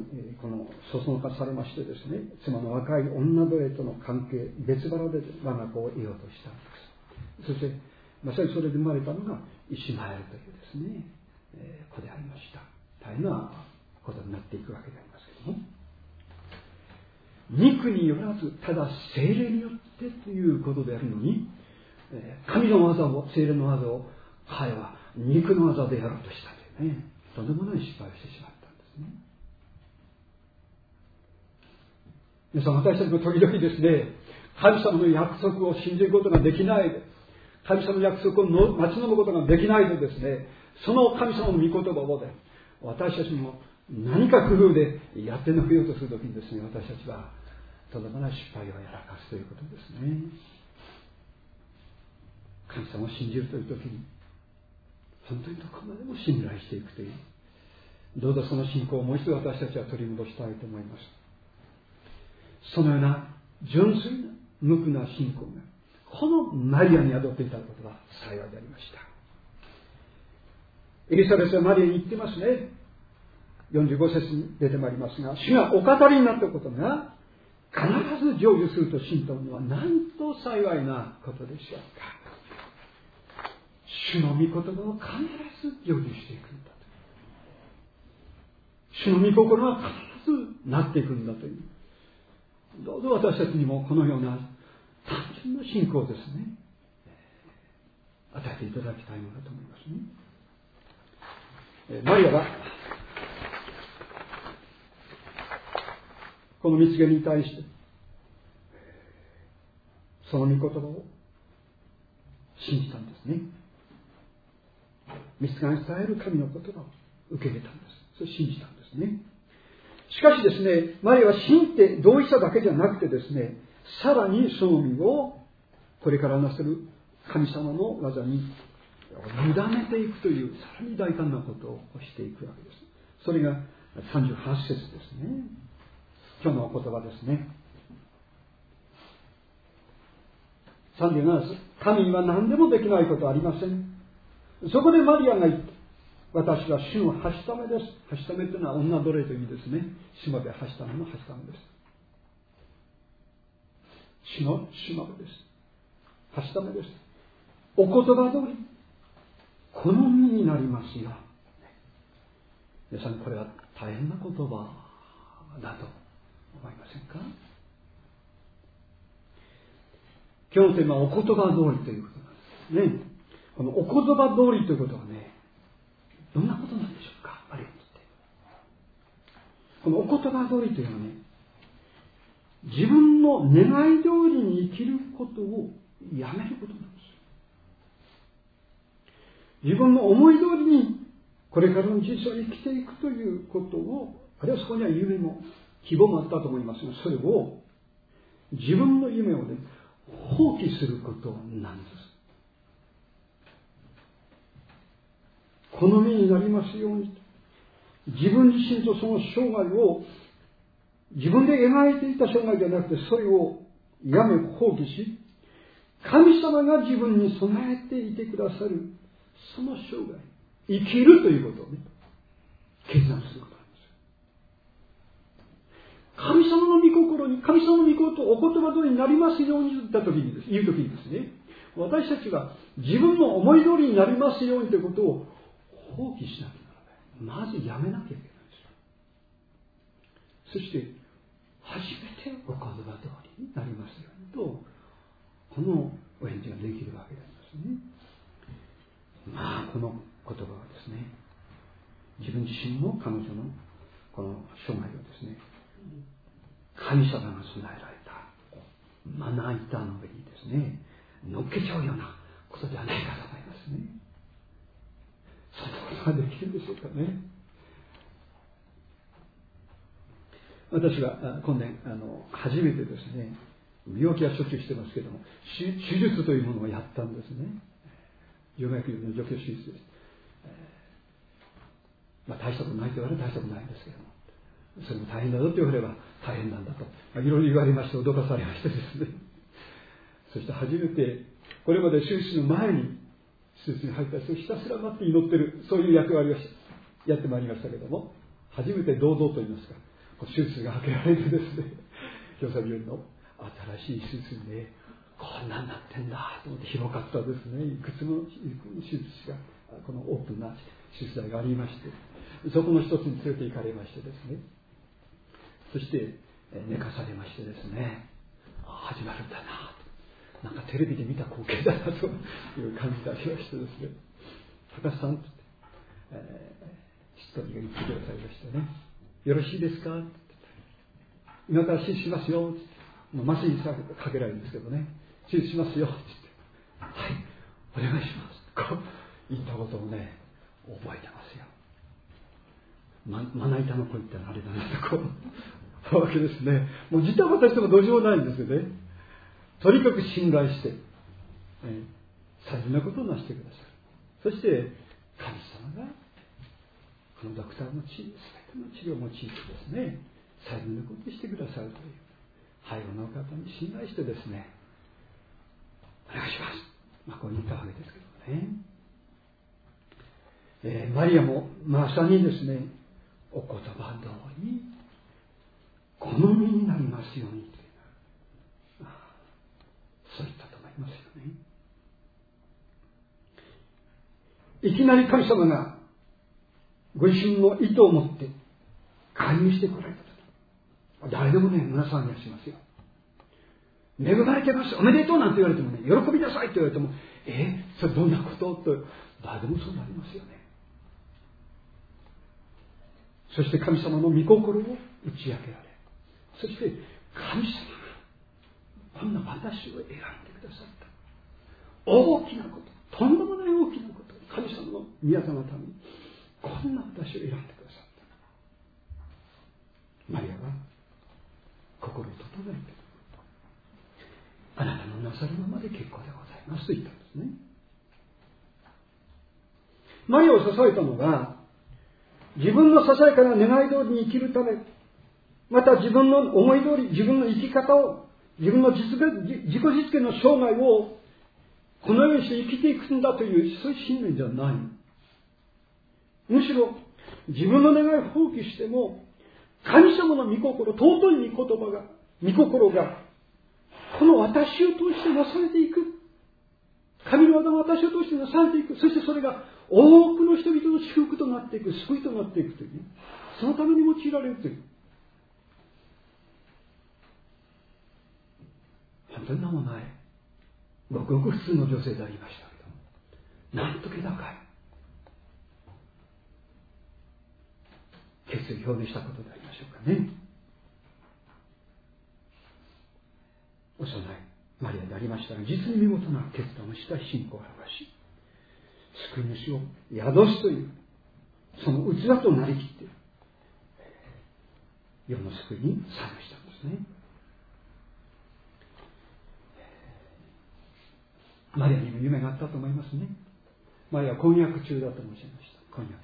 このそそのかされましてですね、妻の若い女奴隷との関係、別腹で我が子を得ようとしたんです。そしてまさにそれで生まれたのがイシマエルというですね、子でありました。大変なことになっていくわけでありますけども、肉によらずただ聖霊によってということであるのに、神の技を、聖霊の技を彼は肉の技でやろうとしたというね、とんでもない失敗をしてしまったんですね。皆さん、私たちも時々ですね、神様の約束を信じることができないで、神様の約束を待ち望むことができないとですね、その神様の御言葉をで私たちも何か工夫でやってのけようとするときにですね、私たちはとんでもない失敗をやらかすということですね。神様を信じるというときに本当にどこまでも信頼していくという、どうぞその信仰をもう一度私たちは取り戻したいと思います。そのような純粋な無垢な信仰がこのマリアに宿っていたことは幸いでありました。エリザベスはマリアに言ってますね。45節に出てまいりますが、主がお語りになったことが必ず成就すると信じたのはなんと幸いなことでしょうか。主の御言葉を必ず成就していくんだと。主の御心は必ずなっていくんだという。どうぞ私たちにもこのような単純な信仰をですね、与えていただきたいものだと思いますね。マリアはこの蜜源に対してその御言葉を信じたんですね。蜜が伝える神の言葉を受け入れたんです。それを信じたんですね。しかしですね、マリアは信って同意しただけじゃなくてですね、さらにその身をこれからなせる神様の技に委ねていくというさらに大胆なことをしていくわけです。それが38節ですね。今日の言葉ですね。37節、神には何でもできないことはありません。そこでマリアが言った。私は主のはしためです。はしためというのは女奴隷という意味ですね。しもべはしためのはしためです。主のしもべです。はしためです。お言葉通り好みになりますよ。皆さん、これは大変な言葉だと思いませんか？今日のテーマはお言葉通りということなんですね。このお言葉通りということはね、どんなことなんでしょうか。あれにってこのお言葉通りというのはね、自分の願い通りに生きることをやめることなんです。自分の思い通りにこれからの人生を生きていくということを、あるいはそこには夢も希望もあったと思いますが、それを自分の夢をね、放棄することなんです。好みになりますように、自分自身とその生涯を自分で描いていた生涯ではなくて、それをやめ放棄し、神様が自分に備えていてくださるその生涯、生きるということをね、決断することなんです。神様の御心に、神様の御心とお言葉通りになりますように言う時にですね、私たちは自分の思い通りになりますようにということを放棄しなきゃならない。まずやめなきゃいけないんですよ。そして初めてお言葉通りになりますようにと、このお返事ができるわけでありますね。まあこの言葉はですね、自分自身も彼女のこの生涯をですね、神様が備えられたまな板の上にですね、乗っけちゃうようなことではないかと思いますね。そんなことができるんでしょうかね。私は今年初めてですね、病気はしょっちゅうしてますけども、手術というものをやったんですね。静脈瘤の除去手術です。大したことないと言われたら大したことないんですけども、それも大変だぞと言われれば大変なんだと、いろいろ言われまして脅かされましてですね、そして初めてこれまで手術の前に手術に入った人をひたすら待って祈ってる、そういう役割をやってまいりましたけども、初めて堂々と言いますか、 手術が開けられてですね、京都病院の新しい手術で、こんなになってんだと思って、広かったですね。いくつも手術が、このオープンな手術台がありまして、そこの一つに連れて行かれましてですね、そして寝かされましてですね、始まるんだなと、なんかテレビで見た光景だなという感じでありましてですね、高橋さんって一人が言ってくださいましてね、よろしいですかって今から手術しますよって、麻酔かけられるんですけどね、手術しますよって言って、はい、お願いしますこう言ったことをね、覚えてますよ。まな板の子言ったらあれだなとこうわけですね。もうジタバタしてもどうしようもないんですよね。とにかく信頼して、最善なことをなしてくださる。そして神様がこのドクターの全ての治療を用いてですね、最善なことをしてくださるという背後の方に信頼してですね、お願いします、こう言ったわけですけどね。マリアもまさにですね、お言葉通り好みになりますようにという、そう言ったと思いますよね。いきなり神様がご自身の意図を持って介入してこられたとき、誰でもね、胸騒ぎがしますよ。恵まれてます、おめでとうなんて言われてもね、喜びなさいって言われても、それどんなことと誰でもそうなりますよね。そして神様の御心を打ち明けられ、そして神様がこんな私を選んでくださった、大きなこと、とんでもない大きなこと、神様の宮座のためにこんな私を選んでくださった。マリアは心を整えて、あなたのなさるままで結構でございますと言ったんですね。マリアを支えたのが、自分のささやかな願い通りに生きるため、また自分の思い通り、自分の生き方を、自分の自己実現の生涯をこのようにして生きていくんだという、そういう信念じゃない。むしろ自分の願いを放棄しても、神様の御心、尊い御言葉が、御心がこの私を通してなされていく。神の技が私を通してなされていく。そしてそれが多くの人々の祝福となっていく、救いとなっていくという、そのために用いられるという。本当に名もない、ごくごく普通の女性でありましたけど、なんと気高い決意を表明したことでありましょうかね。幼いマリアでありましたが、実に見事な決断をした信仰を表し、救い主を宿すというその器となりきって世の救いに参加したんですね。マリアにも夢があったと思いますね。マリアは婚約中だと申しました。婚約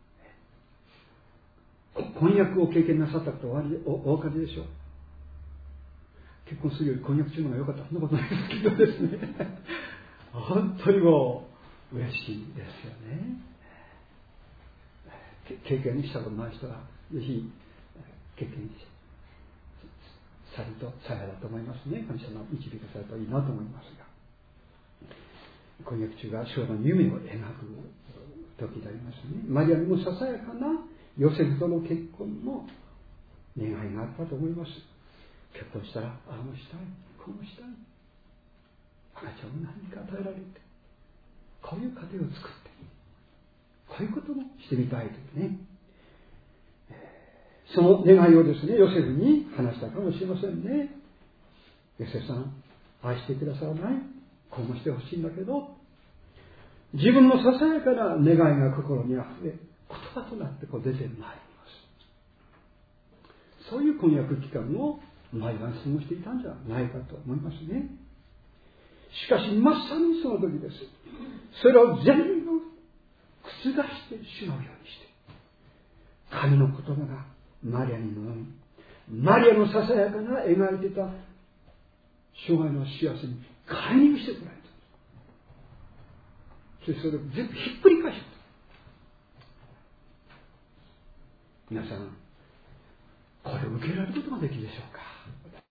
中、婚約を経験なさったことはお分かりでしょう。結婚するより婚約中の方が良かった、そんなことないですけどですね本当にもう嬉しいですよね。経験したことない人はぜひ経験されるとさやだと思いますね。神様導かされるといいなと思いますが、婚約中が将来の夢を描く時でありますね。マリアにもささやかなヨセフとの結婚の願いがあったと思います。結婚したらああもしたい、こうもしたい、赤ちゃんを何か与えられて、こういう家庭を作って、こういうこともしてみたいというね、その願いをですね、ヨセフに話したかもしれませんね。ヨセフさん、愛してくださらない、こうもしてほしいんだけど、自分のささやかな願いが心にあふれ、言葉となってこう出てまいります。そういう婚約期間をマリアが過ごしていたんじゃないかと思いますね。しかしまさにその時です。それを全部覆してしまうようにして、神の言葉がマリアに望み、マリアのささやかな描いてた生涯の幸せに介入してくれた。そしてそれを全部ひっくり返した。皆さん、これを受け入れることができるでしょうか。